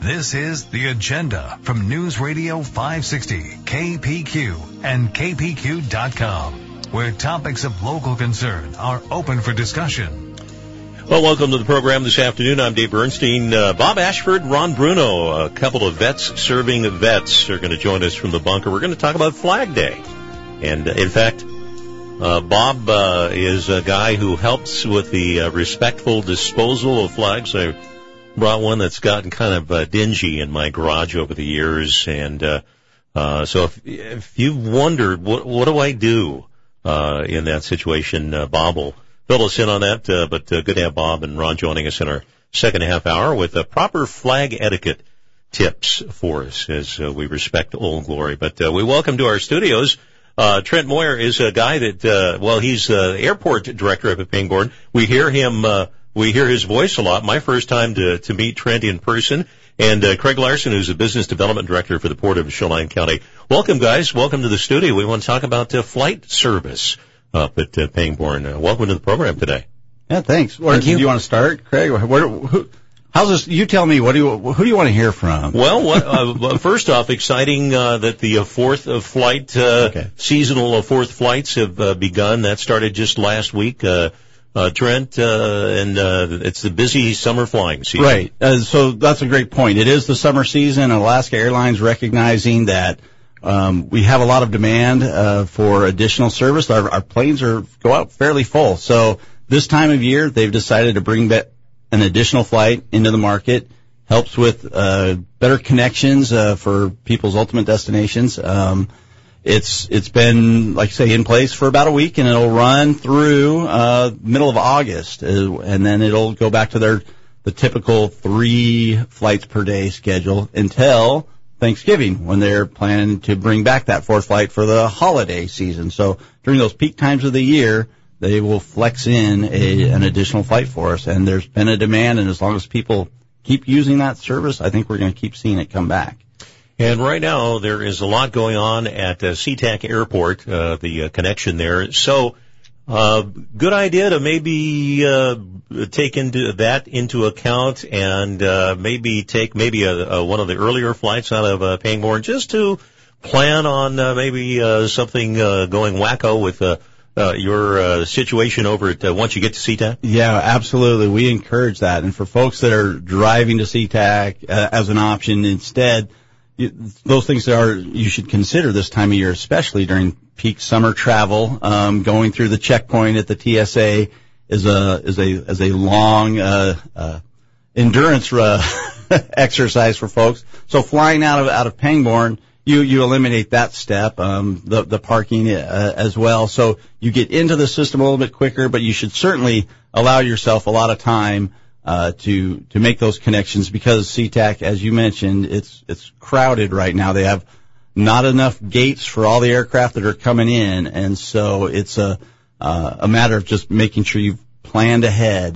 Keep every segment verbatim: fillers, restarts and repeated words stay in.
This is The Agenda from News Radio five sixty, K P Q, and K P Q dot com, where topics of local concern are open for discussion. Well, welcome to the program this afternoon. I'm Dave Bernstein. Uh, Bob Ashford, Ron Bruno, a couple of vets serving vets are going to join us from the bunker. We're going to talk about Flag Day. And, uh, in fact, uh, Bob uh, is a guy who helps with the uh, respectful disposal of flags. I brought one that's gotten kind of uh, dingy in my garage over the years. And uh, uh, so if, if you've wondered, what, what do I do uh, in that situation, uh, Bob will fill us in on that, uh, but uh, good to have Bob and Ron joining us in our second half hour with uh, proper flag etiquette tips for us as uh, we respect Old Glory. But uh, we welcome to our studios uh, Trent Moyer is a guy that, uh, well, he's uh, airport director up at Pangbourne. We hear him, uh, we hear his voice a lot. My first time to, to meet Trent in person. And uh, Craig Larson, who's a business development director for the Port of Chelan County. Welcome, guys. Welcome to the studio. We want to talk about uh, flight service up at uh, Pangbourne. Uh, welcome to the program today. Yeah, thanks. Where, Thank you. Do you want to start, Craig? Where, who, how's this? You tell me. What do you? Who do you want to hear from? Well, what, uh, first off, exciting uh, that the uh, fourth of flight, uh, okay. seasonal uh, fourth flights have uh, begun. That started just last week. Uh, uh, Trent, uh, and uh, it's the busy summer flying season. Right. Uh, so that's a great point. It is the summer season. Alaska Airlines recognizing that. Um, we have a lot of demand uh, for additional service. Our, our planes are go out fairly full. So this time of year, they've decided to bring back an additional flight into the market. Helps with uh, better connections uh, for people's ultimate destinations. Um, it's it's been, like I say, in place for about a week, and it'll run through uh, middle of August, uh, and then it'll go back to their the typical three flights per day schedule until Thanksgiving, when they're planning to bring back that fourth flight for the holiday season. So during those peak times of the year, they will flex in a, an additional flight for us. And there's been a demand, and as long as people keep using that service, I think we're going to keep seeing it come back. And right now, there is a lot going on at uh, SeaTac Airport, uh, the uh, connection there. So, uh, good idea to maybe uh, take into that into account and uh, maybe take maybe a, a, one of the earlier flights out of uh, Pangbourne just to plan on uh, maybe uh, something uh, going wacko with uh, uh, your uh, situation over at uh, once you get to SeaTac. Yeah, absolutely. We encourage that. And for folks that are driving to SeaTac uh, as an option instead, those things are you should consider this time of year, especially during peak summer travel. Um, going through the checkpoint at the T S A is a is a is a long uh, uh, endurance uh, exercise for folks. So flying out of out of Pangbourne, you you eliminate that step, um, the the parking uh, as well. So you get into the system a little bit quicker, but you should certainly allow yourself a lot of time Uh, to, to make those connections, because SeaTac, as you mentioned, it's, it's crowded right now. They have not enough gates for all the aircraft that are coming in. And so it's a, uh, a matter of just making sure you've planned ahead.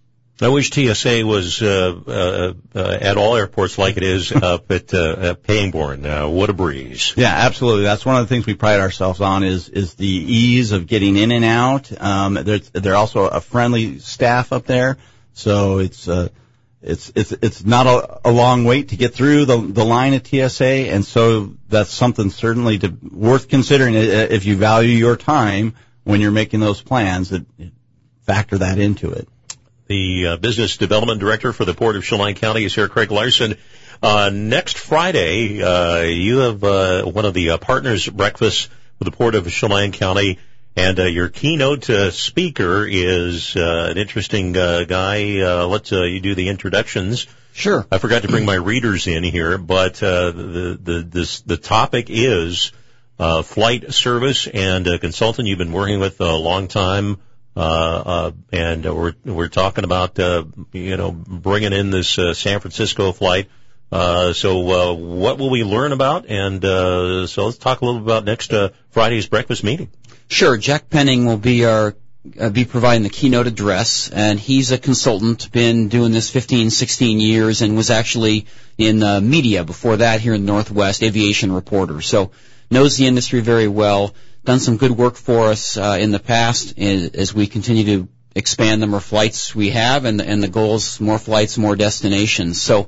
I wish T S A was, uh, uh, uh at all airports like it is up at, uh, at Pangbourne. Uh, what a breeze. Yeah, absolutely. That's one of the things we pride ourselves on is, is the ease of getting in and out. Um, there's, they're also a friendly staff up there. So it's uh, it's it's it's not a, a long wait to get through the the line at T S A, and so that's something certainly to, worth considering if you value your time when you're making those plans. That factor that into it. The uh, business development director for the Port of Chelan County is here, Craig Larson. Uh, next Friday, uh, you have uh, one of the uh, partners breakfasts for the Port of Chelan County. And uh, your keynote uh, speaker is uh, an interesting uh, guy. Uh, let's uh, you do the introductions. Sure. I forgot to bring my readers in here, but uh, the the this, the topic is uh, flight service and a consultant you've been working with a long time, uh, uh, and we're we're talking about uh, you know bringing in this uh, San Francisco flight. Uh, so uh, what will we learn about? And uh, so let's talk a little bit about next uh, Friday's breakfast meeting. Sure. Jack Penning will be our uh, be providing the keynote address, and he's a consultant, been doing this fifteen, sixteen years, and was actually in uh, media before that here in the Northwest, aviation reporter. So knows the industry very well, done some good work for us uh, in the past as we continue to expand the number of flights we have, and, and the goal is more flights, more destinations. So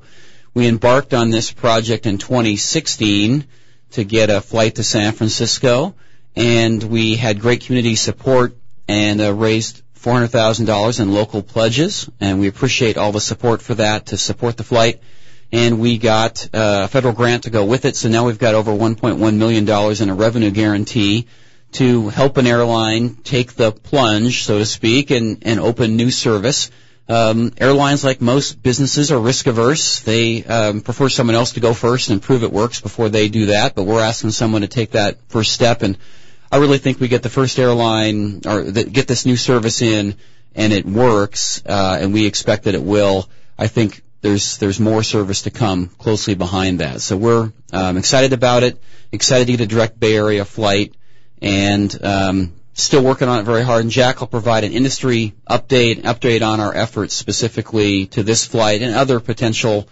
We embarked on this project in twenty sixteen to get a flight to San Francisco, and we had great community support and uh, raised four hundred thousand dollars in local pledges, and we appreciate all the support for that to support the flight. And we got uh, a federal grant to go with it, so now we've got over one point one million dollars in a revenue guarantee to help an airline take the plunge, so to speak, and, and open new service. Um, airlines, like most businesses, are risk-averse. They um, prefer someone else to go first and prove it works before they do that, but we're asking someone to take that first step, and I really think we get the first airline, or that get this new service in, and it works, uh, and we expect that it will. I think there's there's more service to come closely behind that. So we're um, excited about it, excited to get a direct Bay Area flight, and um, still working on it very hard. And Jack will provide an industry update, update on our efforts specifically to this flight and other potential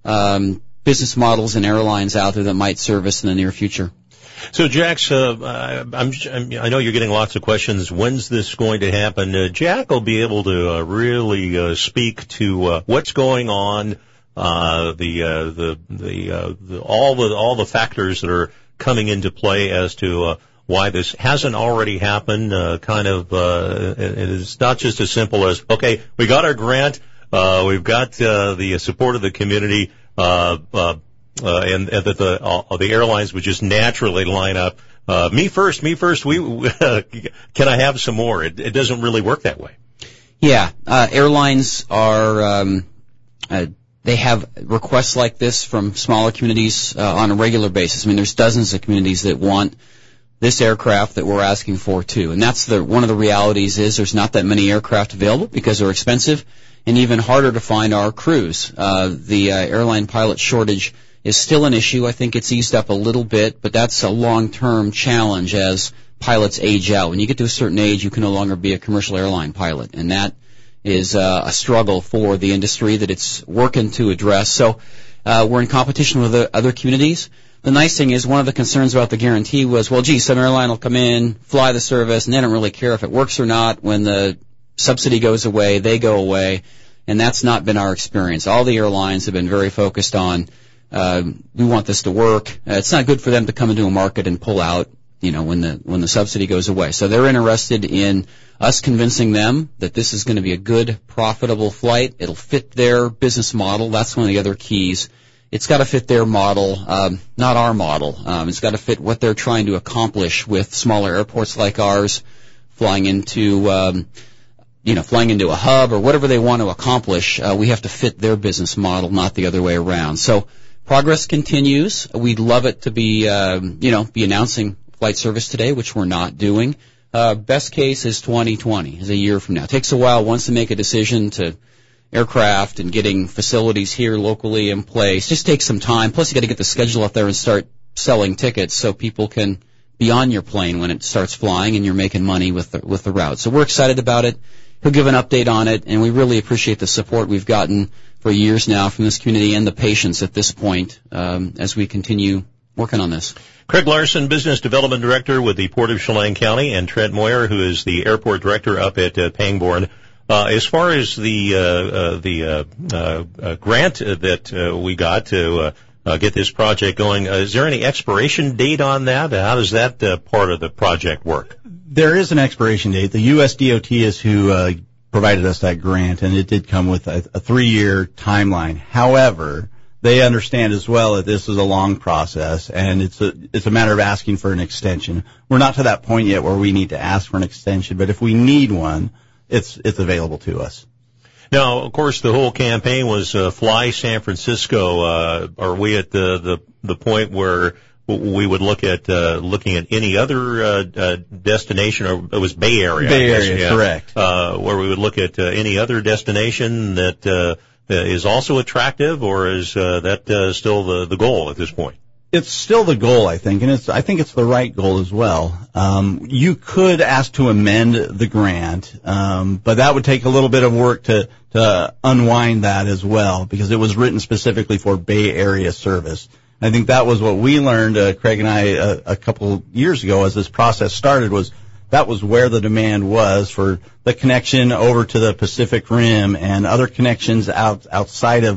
um, business models and airlines out there that might serve us in the near future. So, Jax, uh, I'm, I'm, I know you're getting lots of questions. When's this going to happen? Uh, Jack will be able to uh, really uh, speak to uh, what's going on, uh, the, uh, the, the, uh, the, all the, all the factors that are coming into play as to uh, why this hasn't already happened. Uh, kind of, uh, it, it's not just as simple as, okay, we got our grant, uh, we've got uh, the support of the community. Uh, uh, Uh, and, and that the uh, the airlines would just naturally line up. Uh, me first, me first. We uh, can I have some more? It, it doesn't really work that way. Yeah, uh, airlines are um, uh, they have requests like this from smaller communities uh, on a regular basis. I mean, there's dozens of communities that want this aircraft that we're asking for too, and that's the one of the realities is there's not that many aircraft available because they're expensive, and even harder to find are crews. Uh, the uh, airline pilot shortage is still an issue. I think it's eased up a little bit, but that's a long-term challenge as pilots age out. When you get to a certain age, you can no longer be a commercial airline pilot, and that is uh, a struggle for the industry that it's working to address. So uh, we're in competition with the other communities. The nice thing is one of the concerns about the guarantee was, well, gee, some airline will come in, fly the service, and they don't really care if it works or not. When the subsidy goes away, they go away, and that's not been our experience. All the airlines have been very focused on Uh, we want this to work. Uh, it's not good for them to come into a market and pull out, you know, when the when the subsidy goes away. So they're interested in us convincing them that this is going to be a good, profitable flight. It'll fit their business model. That's one of the other keys. It's got to fit their model, um, not our model. Um, it's got to fit what they're trying to accomplish with smaller airports like ours, flying into, um, you know, flying into a hub or whatever they want to accomplish. Uh, we have to fit their business model, not the other way around. So progress continues. We'd love it to be, um, you know, be announcing flight service today, which we're not doing. Uh, best case is twenty twenty, is a year from now. It takes a while once to make a decision to aircraft and getting facilities here locally in place. Just takes some time. Plus, you got to get the schedule up there and start selling tickets so people can be on your plane when it starts flying and you're making money with the, with the route. So we're excited about it. He'll give an update on it, and we really appreciate the support we've gotten for years now from this community and the patients at this point um, as we continue working on this. Craig Larson, Business Development Director with the Port of Chelan County, and Trent Moyer, who is the Airport Director up at uh, Pangbourne. Uh, as far as the uh, uh, the uh, uh, uh, grant that uh, we got to uh, uh, get this project going, uh, is there any expiration date on that? How does that uh, part of the project work? There is an expiration date. The U S D O T is who uh, provided us that grant, and it did come with a, a three-year timeline. However, they understand as well that this is a long process, and it's a it's a matter of asking for an extension. We're not to that point yet where we need to ask for an extension, but if we need one, it's it's available to us. Now, of course, the whole campaign was uh, Fly San Francisco. Uh, are we at the, the the point where we would look at uh, looking at any other uh, uh, destination, or it was Bay Area? Bay I guess, Area, yeah. correct. Uh, where we would look at uh, any other destination that uh, is also attractive, or is uh, that uh, still the, the goal at this point? It's still the goal, I think, and it's I think it's the right goal as well. Um, you could ask to amend the grant, um, but that would take a little bit of work to to unwind that as well, because it was written specifically for Bay Area service. I think that was what we learned, uh, Craig and I, a, a couple years ago as this process started, was that was where the demand was for the connection over to the Pacific Rim and other connections out outside of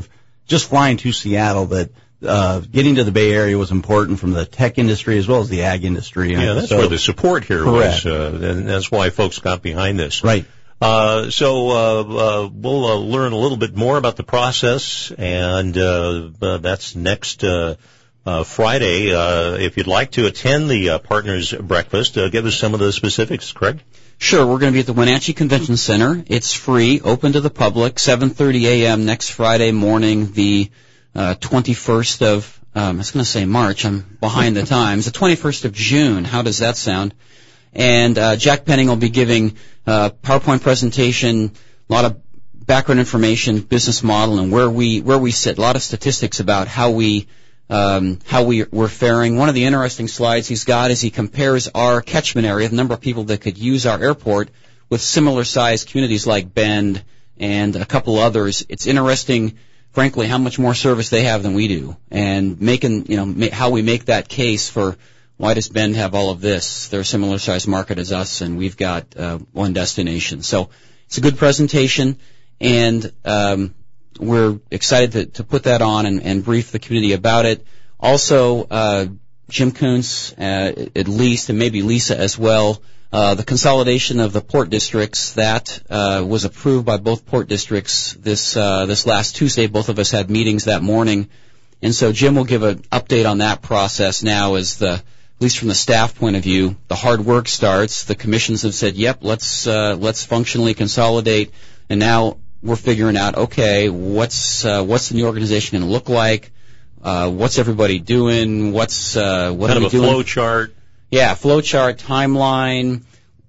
just flying to Seattle that uh, getting to the Bay Area was important from the tech industry as well as the ag industry. Yeah, that's so, where the support here correct. was, uh, and that's why folks got behind this. Right. Uh, so uh, uh, we'll uh, learn a little bit more about the process, and uh, uh, that's next uh, uh, Friday. Uh, if you'd like to attend the uh, Partners Breakfast, uh, give us some of the specifics, Craig. Sure, we're going to be at the Wenatchee Convention Center. It's free, open to the public, seven thirty a.m. next Friday morning, the uh, twenty-first of, um, I was going to say March, I'm behind the times, the twenty-first of June. How does that sound? And uh, Jack Penning will be giving uh PowerPoint presentation, a lot of background information, business model, and where we where we sit. A lot of statistics about how we um, how we we're faring. One of the interesting slides he's got is he compares our catchment area, the number of people that could use our airport, with similar-sized communities like Bend and a couple others. It's interesting, frankly, how much more service they have than we do, and making you know ma- how we make that case for. Why does Bend have all of this? They're a similar-sized market as us, and we've got uh, one destination. So it's a good presentation, and um, we're excited to, to put that on and, and brief the community about it. Also, uh, Jim Kuntz, uh, at least, and maybe Lisa as well, uh, the consolidation of the port districts, that uh, was approved by both port districts this uh, this last Tuesday. Both of us had meetings that morning, and so Jim will give an update on that process now as the at least from the staff point of view, the hard work starts. The commissions have said, yep, let's uh, let's functionally consolidate, and now we're figuring out, okay, what's uh, what's the new organization going to look like? Uh, what's everybody doing? What's uh, what kind are we of a doing? flow chart. Yeah, flow chart, timeline,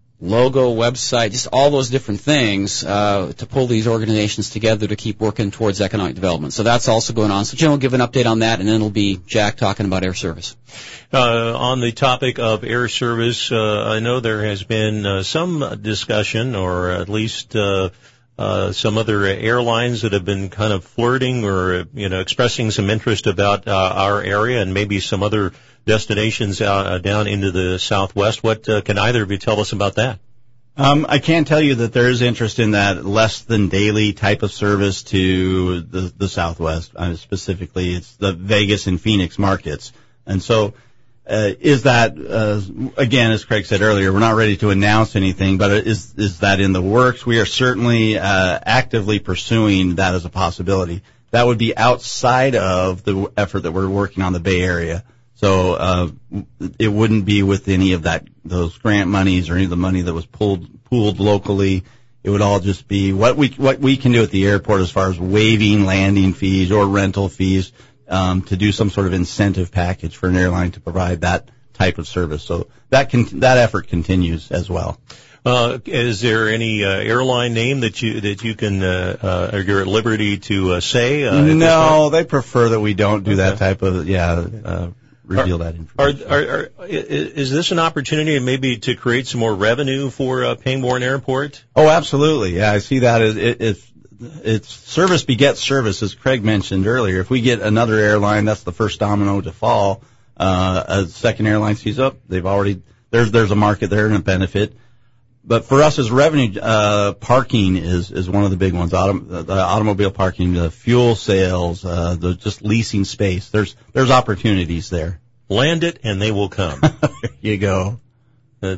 logo, website, just all those different things uh, to pull these organizations together to keep working towards economic development. So that's also going on. So Jim will give an update on that, and then it'll be Jack talking about air service. Uh, on the topic of air service, uh, I know there has been uh, some discussion, or at least uh, uh, some other airlines that have been kind of flirting or, you know, expressing some interest about uh, our area and maybe some other destinations uh, down into the Southwest. What uh, can either of you tell us about that? Um, I can tell you that there is interest in that less than daily type of service to the, the Southwest. Uh, specifically, it's the Vegas and Phoenix markets. And so, uh, is that, uh, again, as Craig said earlier, we're not ready to announce anything, but is, is that in the works? We are certainly, uh, actively pursuing that as a possibility. That would be outside of the effort that we're working on the Bay Area. So, uh, it wouldn't be with any of that, those grant monies or any of the money that was pulled, pooled locally. It would all just be what we, what we can do at the airport as far as waiving landing fees or rental fees, um, to do some sort of incentive package for an airline to provide that type of service. So that can, that effort continues as well. Uh, is there any uh, airline name that you that you can uh, uh, or you're at liberty to uh, say? Uh, no, they prefer that we don't do okay. that type of yeah. Uh, reveal are, that information. Are, are, are, is this an opportunity maybe to create some more revenue for uh, Pangbourne Airport? Oh, absolutely. Yeah, I see that as it, it's it's service begets service, as Craig mentioned earlier. If we get another airline, that's the first domino to fall. Uh, a second airline sees up, they've already there's there's a market there and a benefit. But for us as revenue, uh, parking is, is one of the big ones. Autom- the automobile parking, the fuel sales, uh, the just leasing space. There's, there's opportunities there. Land it and they will come. There you go. Uh,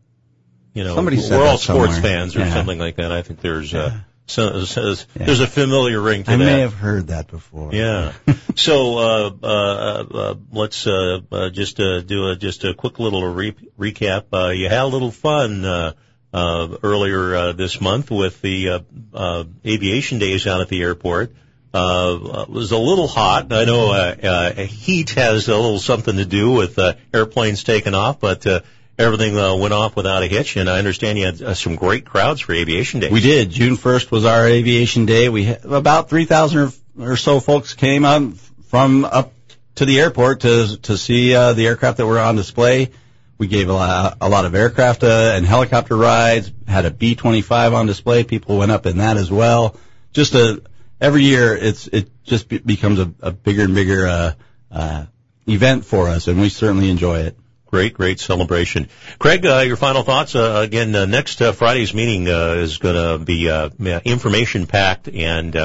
you know, Somebody said we're that all sports somewhere. fans or yeah. something like that. I think there's, uh, yeah. so, so, yeah. there's a familiar ring to I that. I may have heard that before. Yeah. so, uh, uh, uh, let's, uh, uh, just, uh, do a, just a quick little re- recap. Uh, you had a little fun, uh, Uh, earlier uh, this month with the uh, uh, aviation days out at the airport. Uh, it was a little hot. I know uh, uh, heat has a little something to do with uh, airplanes taking off, but uh, everything uh, went off without a hitch, and I understand you had uh, some great crowds for aviation days. We did. June first was our aviation day. We had about three thousand or so folks came out from up to the airport to to see uh, the aircraft that were on display. We gave a lot, a lot of aircraft uh, and helicopter rides, had a B twenty-five on display. People went up in that as well. Just a, every year it's, it just be, becomes a, a bigger and bigger, uh, uh, event for us, and we certainly enjoy it. Great, great celebration. Craig, uh, your final thoughts? Uh, again, uh, next uh, Friday's meeting uh, is going to be uh, information packed, and uh,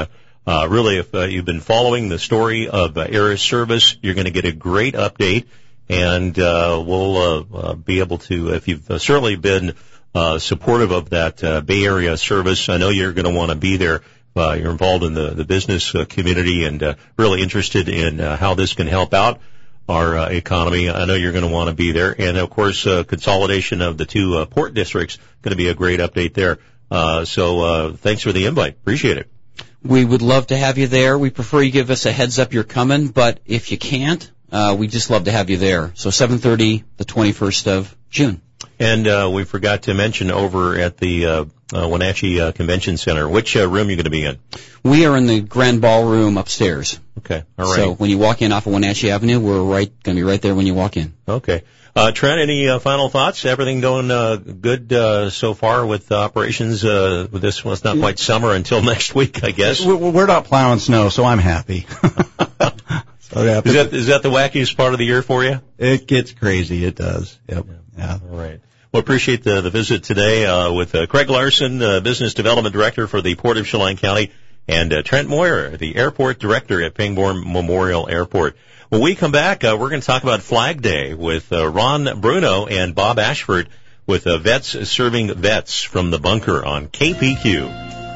Uh, really, if uh, you've been following the story of uh, Air Service, you're going to get a great update, and uh, we'll uh, uh, be able to, if you've uh, certainly been uh, supportive of that uh, Bay Area service, I know you're going to want to be there. Uh, you're involved in the, the business uh, community and uh, really interested in uh, how this can help out our uh, economy. I know you're going to want to be there. And, of course, uh, consolidation of the two uh, port districts going to be a great update there. Uh, so uh, thanks for the invite. Appreciate it. We would love to have you there. We prefer you give us a heads up you're coming, but if you can't, uh, we just love to have you there. So seven thirty, the twenty-first of June. And uh, we forgot to mention over at the uh, uh, Wenatchee uh, Convention Center, which uh, room are you going to be in? We are in the Grand Ballroom upstairs. Okay, all right. So when you walk in off of Wenatchee Avenue, we're right going to be right there when you walk in. Okay. Uh, Trent, any uh, final thoughts? Everything going uh, good uh, so far with operations? Uh, with this, well, it's not quite summer until next week, I guess. We're not plowing snow, so I'm happy. So, yeah, is that is that the wackiest part of the year for you? It gets crazy. It does. Yep. Yeah. Yeah. All right. Well, appreciate the, the visit today uh, with uh, Craig Larson, uh, Business Development Director for the Port of Chelan County, and uh, Trent Moyer, the Airport Director at Pangbourne Memorial Airport. When we come back, uh, we're going to talk about Flag Day with uh, Ron Bruno and Bob Ashford with uh, Vets Serving Vets from the Bunker on K P Q.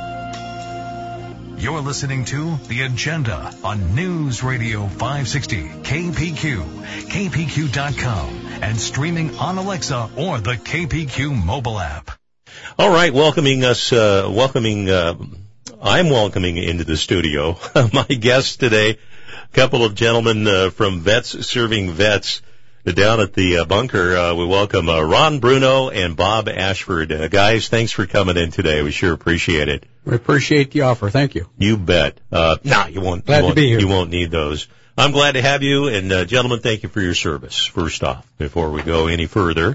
You're listening to The Agenda on News Radio five sixty, K P Q, K P Q dot com, and streaming on Alexa or the K P Q mobile app. All right, welcoming us, uh, welcoming, uh, I'm welcoming into the studio my guests today, a couple of gentlemen uh, from Vets Serving Vets down at the uh, Bunker. Uh, we welcome uh, Ron Bruno and Bob Ashford. Uh, guys, thanks for coming in today. We sure appreciate it. We appreciate the offer. Thank you. You bet. Uh, nah, you won't. Glad you won't, to be here. You won't need those. I'm glad to have you. And, uh, gentlemen, thank you for your service, first off, before we go any further.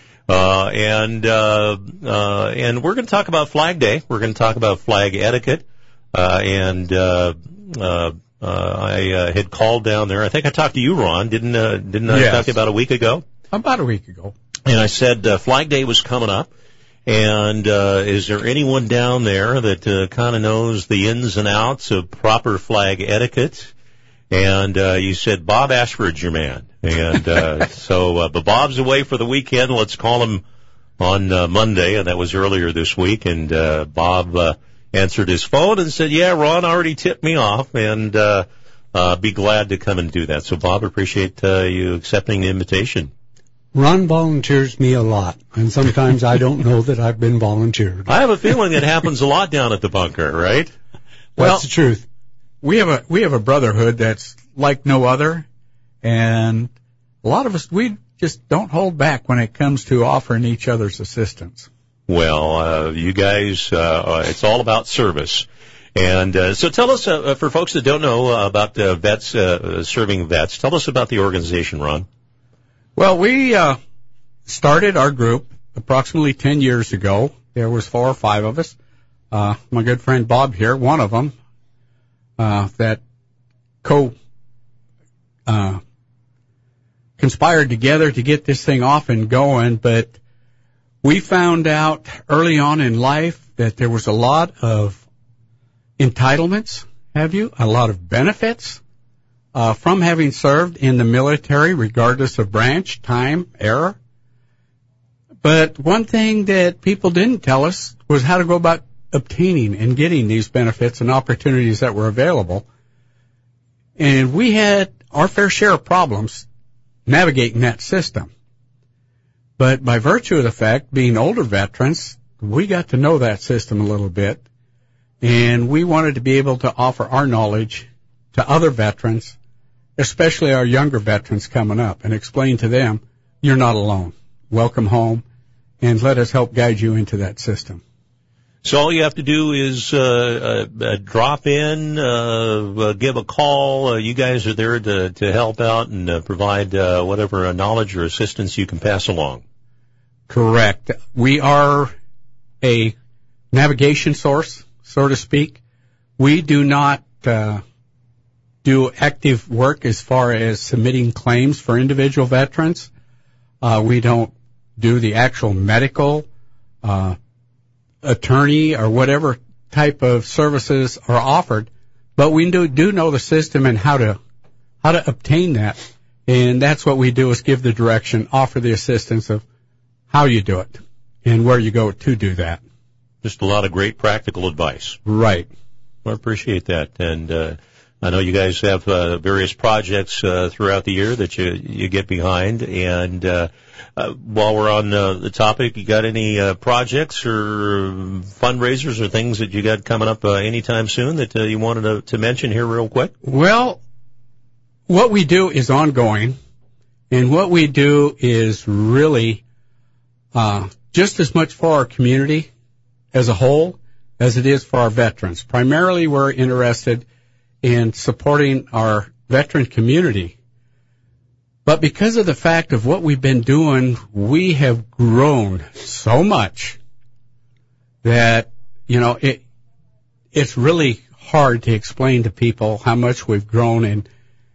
Uh, and, uh, uh, and we're going to talk about Flag Day. We're going to talk about flag etiquette. Uh, and, uh, uh, uh, I, uh, had called down there. I think I talked to you, Ron. Didn't, uh, didn't I yes. talk to you about a week ago? About a week ago. And I said, uh, Flag Day was coming up. And uh is there anyone down there that uh, kind of knows the ins and outs of proper flag etiquette? And uh you said, Bob Ashford's your man. And uh so, uh, but Bob's away for the weekend. Let's call him on uh, Monday, and that was earlier this week. And uh Bob uh, answered his phone and said, yeah, Ron already tipped me off, and uh, uh be glad to come and do that. So, Bob, appreciate uh, you accepting the invitation. Ron volunteers me a lot, and sometimes I don't know that I've been volunteered. I have a feeling it happens a lot down at the Bunker, right? Well, that's the truth. We have a we have a brotherhood that's like no other, and a lot of us, we just don't hold back when it comes to offering each other's assistance. Well, uh, you guys, uh, it's all about service. And uh, so tell us, uh, for folks that don't know uh, about uh, Vets uh, Serving Vets, tell us about the organization, Ron. Well, we uh, started our group approximately ten years ago. There was four or five of us. Uh, my good friend Bob here, one of them, uh, that co uh, conspired together to get this thing off and going. But we found out early on in life that there was a lot of entitlements, have you? A lot of benefits. Uh, from having served in the military, regardless of branch, time, era. But one thing that people didn't tell us was how to go about obtaining and getting these benefits and opportunities that were available. And we had our fair share of problems navigating that system. But by virtue of the fact, being older veterans, we got to know that system a little bit. And we wanted to be able to offer our knowledge to other veterans, especially our younger veterans coming up, and explain to them, you're not alone. Welcome home, and let us help guide you into that system. So all you have to do is uh, uh, drop in, uh, uh, give a call. Uh, you guys are there to, to help out and uh, provide uh, whatever uh, knowledge or assistance you can pass along. Correct. We are a navigation source, so to speak. We do not uh, do active work as far as submitting claims for individual veterans. Uh, we don't do the actual medical, uh, attorney or whatever type of services are offered. but we do, do know the system and how to how to obtain that. And that's what we do, is give the direction, offer the assistance of how you do it and where you go to do that. Just a lot of great practical advice. Right. I appreciate that. And uh, I know you guys have uh, various projects uh, throughout the year that you you get behind. And uh, uh, while we're on uh, the topic, you got any uh, projects or fundraisers or things that you got coming up uh, anytime soon that uh, you wanted to, to mention here real quick? Well, what we do is ongoing, and what we do is really uh, just as much for our community as a whole as it is for our veterans. Primarily, we're interested in supporting our veteran community. But because of the fact of what we've been doing, we have grown so much that, you know, it it's really hard to explain to people how much we've grown and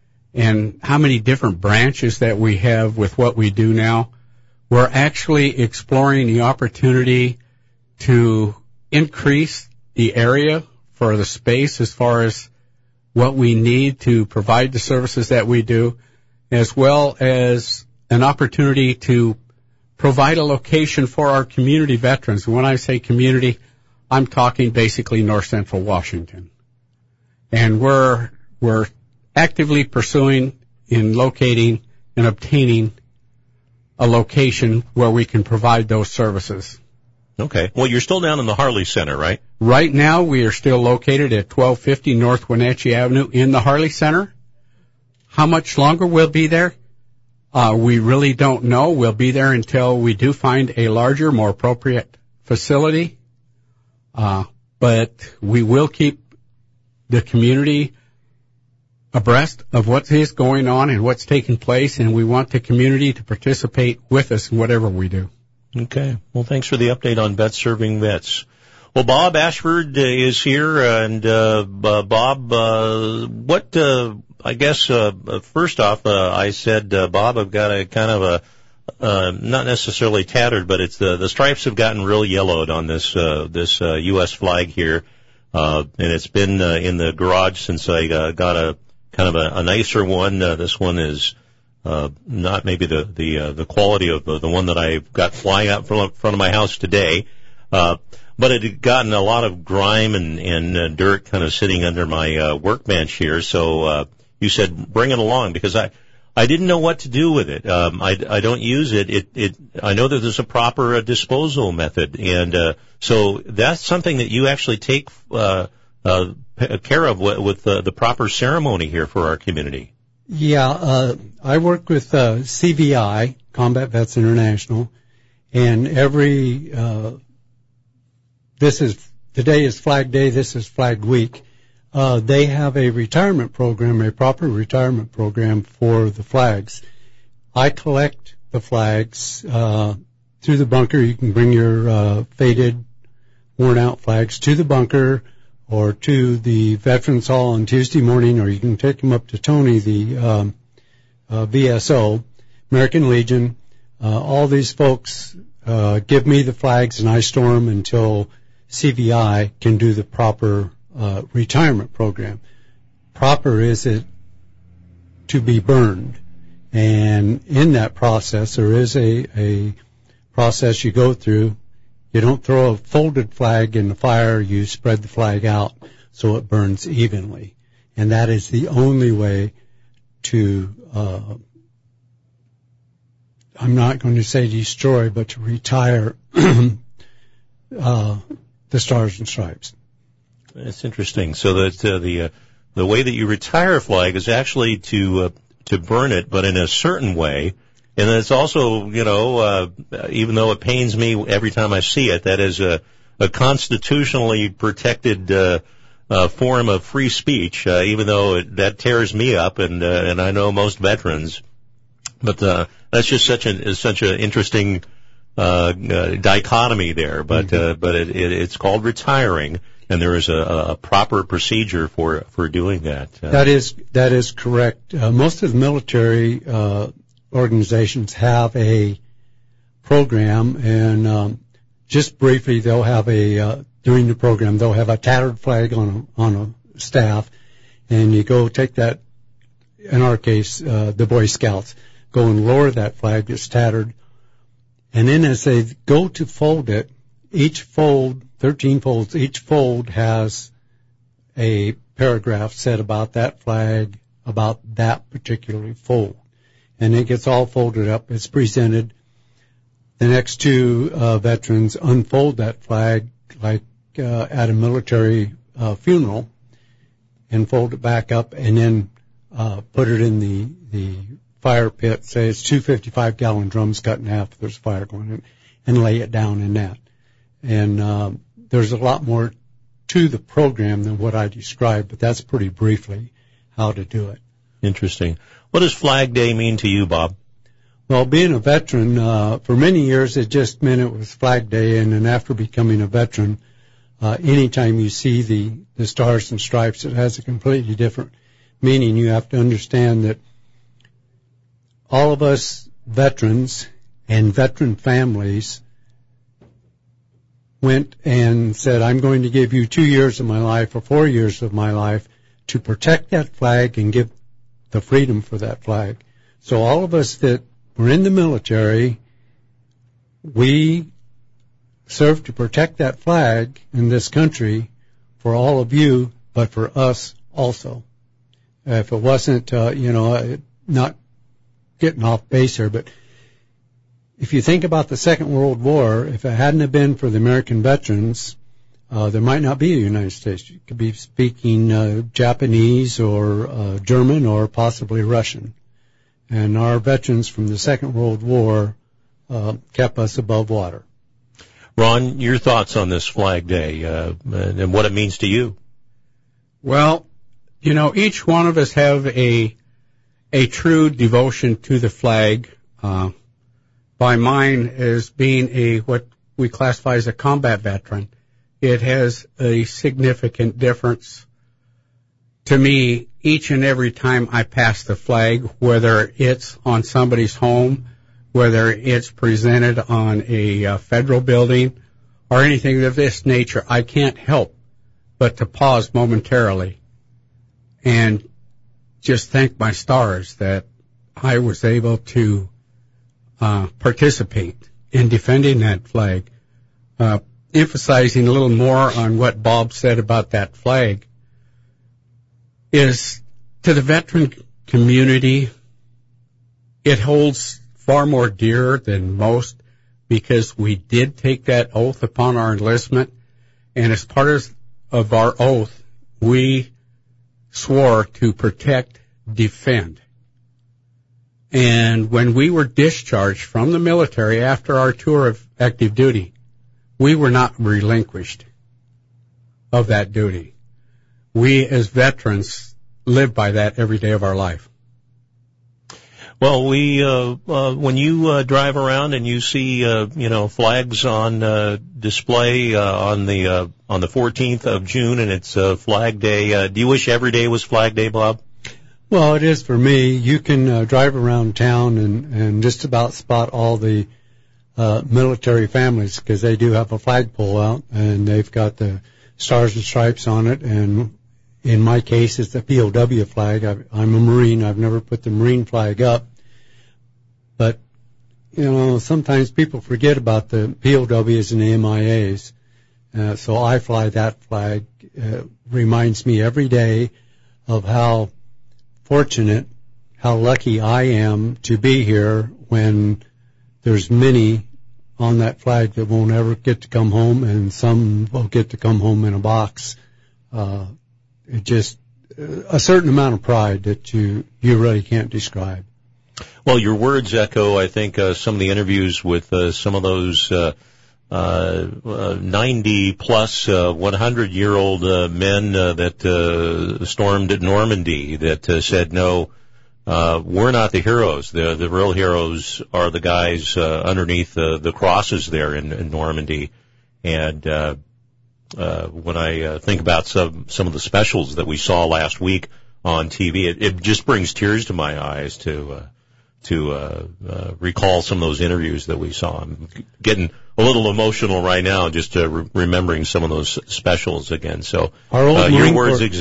and how many different branches that we have with what we do now. We're actually exploring the opportunity to increase the area for the space as far as what we need to provide the services that we do, as well as an opportunity to provide a location for our community veterans. When I say community, I'm talking basically North Central Washington. And we're we're actively pursuing in locating and obtaining a location where we can provide those services. Okay. Well, you're still down in the Harley Center, right? Right now, we are still located at twelve fifty North Wenatchee Avenue in the Harley Center. How much longer we'll be there? Uh, we really don't know. We'll be there until we do find a larger, more appropriate facility. Uh, but we will keep the community abreast of what is going on and what's taking place, and we want the community to participate with us in whatever we do. Okay. Well, thanks for the update on Vets Serving Vets. Well, Bob Ashford uh, is here, and uh, uh, Bob, uh, what, uh, I guess, uh, first off, uh, I said, uh, Bob, I've got a kind of a, uh, not necessarily tattered, but it's the, the stripes have gotten real yellowed on this, uh, this, uh, U S flag here, uh, and it's been, uh, in the garage since I, uh, got a, kind of a, a nicer one. Uh, this one is, uh, not maybe the, the, uh, the quality of uh, the one that I've got flying out in front of my house today. Uh, but it had gotten a lot of grime and, and uh, dirt kind of sitting under my, uh, workbench here. So, uh, you said bring it along because I, I didn't know what to do with it. Um, I, I don't use it. It, it, I know that there's a proper uh, disposal method. And, uh, so that's something that you actually take, uh, uh, care of with, with uh, the proper ceremony here for our community. Yeah, uh, I work with uh, C V I, Combat Vets International, and every, uh, this is, today is Flag Day, this is Flag Week. Uh, they have a retirement program, a proper retirement program for the flags. I collect the flags uh, to the bunker. You can bring your uh, faded, worn-out flags to the bunker or to the Veterans Hall on Tuesday morning, or you can take them up to Tony, the um, uh, V S O, American Legion. Uh, all these folks uh, give me the flags, and I store them until C V I can do the proper uh, retirement program. Proper is it to be burned, and in that process, there is a, a process you go through. You don't throw a folded flag in the fire, you spread the flag out so it burns evenly. And that is the only way to, uh, I'm not going to say destroy, but to retire uh, the Stars and Stripes. That's interesting. So that uh, the uh, the way that you retire a flag is actually to uh, to burn it, but in a certain way. And then it's also, you know, uh, even though it pains me every time I see it, that is a, a constitutionally protected uh, uh, form of free speech, uh, even though it, that tears me up, and uh, and I know most veterans. But uh, that's just such an such an interesting uh, uh, dichotomy there. But mm-hmm. uh, but it, it, it's called retiring, and there is a, a proper procedure for for doing that. Uh, that is that is correct. Uh, most of the military Uh, organizations have a program, and um, just briefly, they'll have a uh, during the program they'll have a tattered flag on a, on a staff, and you go take that, in our case, uh, the Boy Scouts, go and lower that flag that's tattered, and then as they go to fold it, each fold, thirteen folds, each fold has a paragraph said about that flag, about that particular fold. And it gets all folded up. It's presented. The next two uh, veterans unfold that flag like uh, at a military uh, funeral and fold it back up and then uh, put it in the, the fire pit. Say it's two fifty-five gallon drums cut in half if there's fire going in, and lay it down in that. And uh, there's a lot more to the program than what I described, but that's pretty briefly how to do it. Interesting. What does Flag Day mean to you, Bob? Well, being a veteran, uh, for many years it just meant it was Flag Day, and then after becoming a veteran, uh, anytime you see the, the stars and stripes, it has a completely different meaning. You have to understand that all of us veterans and veteran families went and said, I'm going to give you two years of my life or four years of my life to protect that flag and give the freedom for that flag. So all of us that were in the military, we served to protect that flag in this country for all of you, but for us also. Uh, if it wasn't, uh, you know, not getting off base here, but if you think about the Second World War, if it hadn't have been for the American veterans, uh, there might not be a United States. You could be speaking uh, Japanese or uh, German or possibly Russian. And our veterans from the Second World War uh, kept us above water. Ron, your thoughts on this Flag Day uh, and what it means to you? Well, you know, each one of us have a a true devotion to the flag. Uh, by mine as being a what we classify as a combat veteran, it has a significant difference to me each and every time I pass the flag, whether it's on somebody's home, whether it's presented on a uh, federal building, or anything of this nature. I can't help but to pause momentarily and just thank my stars that I was able to uh, participate in defending that flag. Uh, emphasizing a little more on what Bob said about that flag is, to the veteran community, it holds far more dear than most because we did take that oath upon our enlistment, and as part of, of our oath, we swore to protect, defend. And when we were discharged from the military after our tour of active duty, we were not relinquished of that duty. We as veterans live by that every day of our life. Well, we uh, uh when you uh, drive around and you see uh you know flags on uh display uh, on the uh on the fourteenth of June, and it's uh, Flag Day, uh, do you wish every day was Flag Day, Bob? Well, it is for me. You can uh, drive around town and and just about spot all the uh military families, because they do have a flagpole out and they've got the stars and stripes on it, and in my case it's the P O W flag. I, I'm a Marine. I've never put the Marine flag up, but you know, sometimes people forget about the P O Ws and the M I As, uh, so I fly that flag. Uh, reminds me every day of how fortunate, how lucky I am to be here, when there's many on that flag that won't ever get to come home, and some will get to come home in a box. Uh, it just, uh, a certain amount of pride that you, you really can't describe. Well, your words echo, I think, uh, some of the interviews with uh, some of those uh, uh, uh, ninety plus, uh, one hundred year old uh, men uh, that uh, stormed at Normandy, that uh, said, no, Uh, we're not the heroes. The the real heroes are the guys uh, underneath uh, the crosses there in, in Normandy. And uh, uh, when I uh, think about some some of the specials that we saw last week on T V, it, it just brings tears to my eyes to uh, to uh, uh, recall some of those interviews that we saw. I'm getting a little emotional right now just uh, re- remembering some of those specials again. So Our old uh, your Marine words Corps, exact.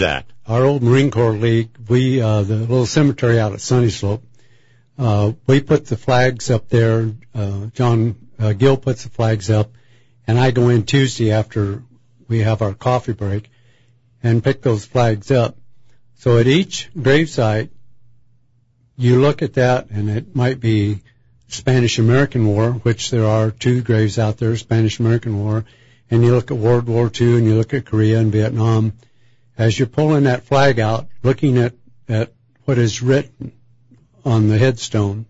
our old Marine Corps League, we uh, the little cemetery out at Sunny Slope, uh, we put the flags up there. Uh, John uh, Gill puts the flags up, and I go in Tuesday after we have our coffee break and pick those flags up. So at each gravesite, you look at that, and it might be Spanish-American War, which there are two graves out there, Spanish-American War, and you look at World War Two, and you look at Korea and Vietnam. As you're pulling that flag out, looking at, at what is written on the headstone,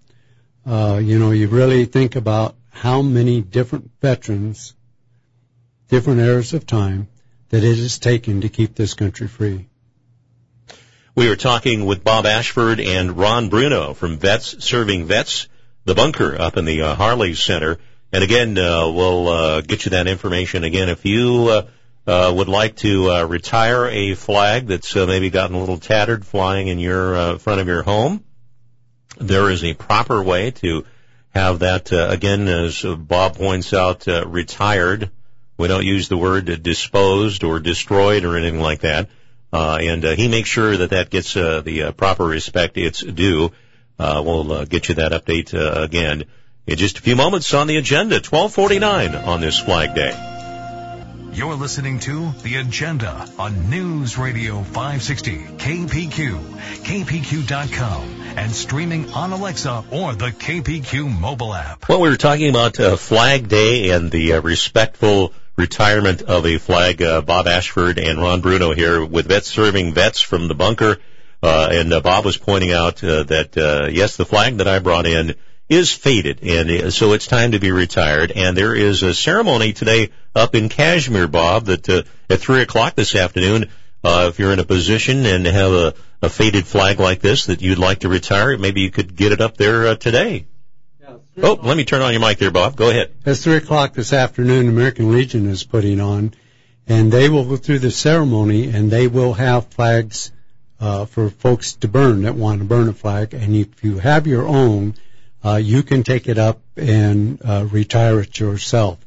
uh, you know, you really think about how many different veterans, different eras of time, that it has taken to keep this country free. We were talking with Bob Ashford and Ron Bruno from Vets Serving Vets, the bunker up in the uh, Harley Center. And again, uh, we'll uh, get you that information. Again, if you uh, uh, would like to uh, retire a flag that's uh, maybe gotten a little tattered flying in your uh, front of your home, there is a proper way to have that, uh, again, as Bob points out, uh, retired. We don't use the word uh, disposed or destroyed or anything like that. Uh, and uh, he makes sure that that gets uh, the uh, proper respect it's due. Uh, we'll uh, get you that update uh, again in just a few moments on the agenda, twelve forty-nine on this Flag Day. You're listening to The Agenda on News Radio five sixty, K P Q, K P Q dot com, and streaming on Alexa or the K P Q mobile app. Well, we were talking about uh, Flag Day and the uh, respectful retirement of a flag. uh, Bob Ashford and Ron Bruno here with Vets Serving Vets from the bunker. Uh, and uh, Bob was pointing out uh, that, uh, yes, the flag that I brought in is faded, and uh, so it's time to be retired. And there is a ceremony today up in Kashmir, Bob, that uh, at three o'clock this afternoon, uh, if you're in a position and have a, a faded flag like this that you'd like to retire, maybe you could get it up there uh, today. Oh, let me turn on your mic there, Bob. Go ahead. It's three o'clock this afternoon, American Legion is putting on, and they will go through the ceremony, and they will have flags uh, for folks to burn that want to burn a flag. And if you have your own, uh, you can take it up and uh, retire it yourself.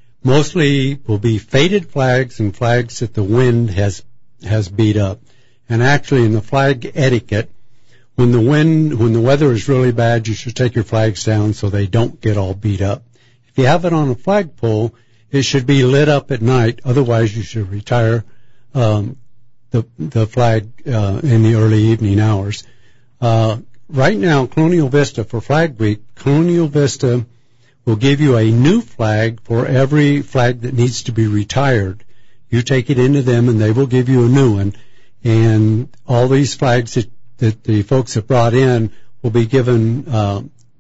Mostly will be faded flags and flags that the wind has has beat up. And actually, in the flag etiquette, When the wind, when the weather is really bad, you should take your flags down so they don't get all beat up. If you have it on a flagpole, it should be lit up at night. Otherwise, you should retire um, the the flag uh, in the early evening hours. Uh, right now, Colonial Vista for Flag Week, Colonial Vista will give you a new flag for every flag that needs to be retired. You take it into them, and they will give you a new one. And all these flags that that the folks have brought in will be given uh,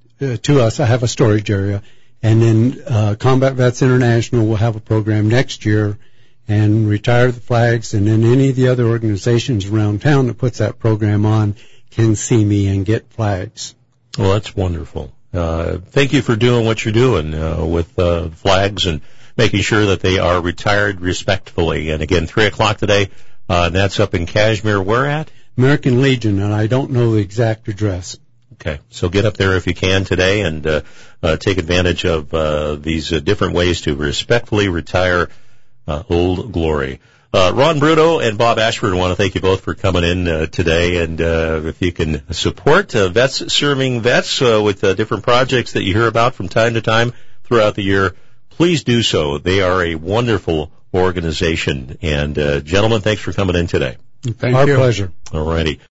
to us. I have a storage area. And then uh, Combat Vets International will have a program next year and retire the flags. And then any of the other organizations around town that puts that program on can see me and get flags. Well, that's wonderful. Uh, thank you for doing what you're doing uh, with uh, flags and making sure that they are retired respectfully. And again, three o'clock today, uh, and that's up in Kashmir. Where at? American Legion, and I don't know the exact address. Okay, so get up there if you can today and uh, uh, take advantage of uh, these uh, different ways to respectfully retire uh, Old Glory. Uh, Ron Bruno and Bob Ashford, I want to thank you both for coming in uh, today. And uh, if you can support uh, Vets Serving Vets uh, with uh, different projects that you hear about from time to time throughout the year, please do so. They are a wonderful organization. And, uh, gentlemen, thanks for coming in today. Thank Our you. pleasure. All righty.